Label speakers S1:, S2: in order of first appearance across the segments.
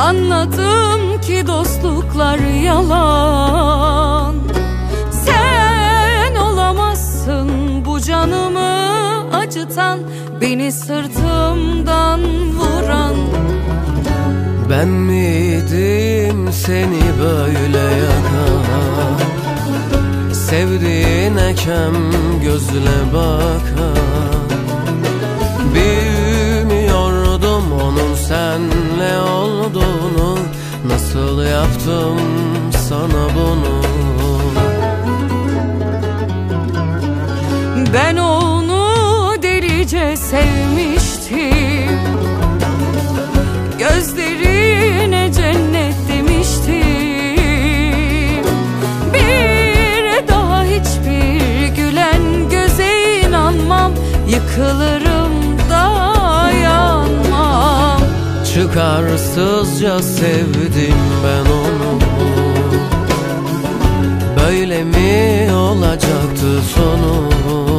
S1: Anladım ki dostluklar yalan. Sen olamazsın bu canımı acıtan, beni sırtımdan vuran.
S2: Ben miydim seni böyle yakan, sevdiğine kem gözle bakan? Bilmiyordum onun senle olduğunu, nasıl yaptım sana bunu?
S1: Ben onu delice sevmiştim, gözlerine cennet demiştim. Bir daha hiçbir gülen göze inanmam, yıkılırım dayanmam.
S2: Çıkarsızca sevdim ben onu, böyle mi olacaktı sonu?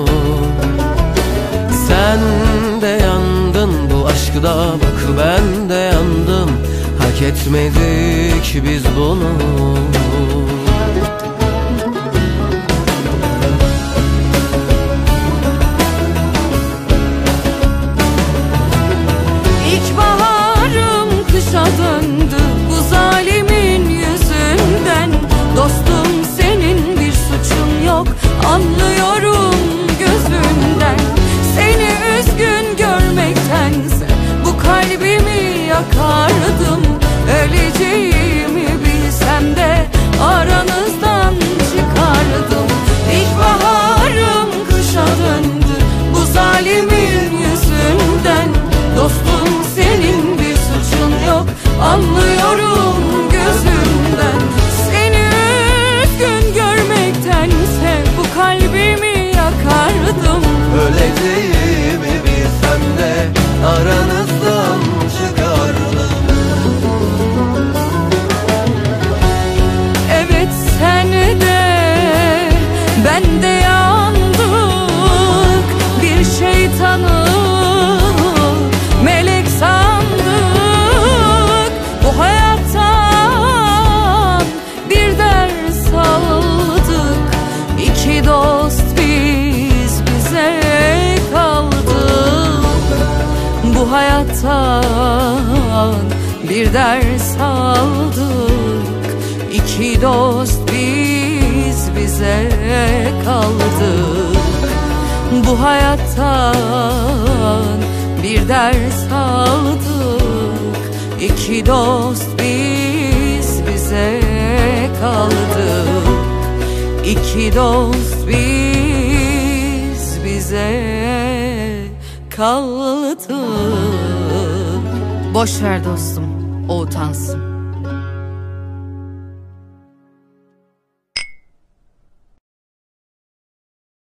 S2: Sen de yandın bu aşkda, bak ben de yandım. Hak etmedik biz bunu.
S1: İlkbaharım kışa döndü bu zalimin yüzünden. Dostum senin bir suçun yok, anlıyorum gözünden. Seni üzgün görmektense bu kalbimi yakardım. Öleceğimi bilsem de aranızdan çıkardım. İlkbaharım kışa döndü bu zalimin yüzünden. Dostum senin bir suçun yok, anlıyorum gözünden. Seni üzgün görmektense bu kalbimi yakardım.
S2: Öleceğimi bilsem de aranızdan çıkardım.
S1: Evet sen de ben de yandık, bir şeytanı melek sandık. Bu hayattan bir ders aldık, iki dost biz bize kaldık. Bu hayattan bir ders aldık, iki dost biz bize kaldık. Bu hayattan bir ders aldık, iki dost biz bize kaldık. İki dost biz bize kaldık.
S3: Boş ver dostum, o utansın.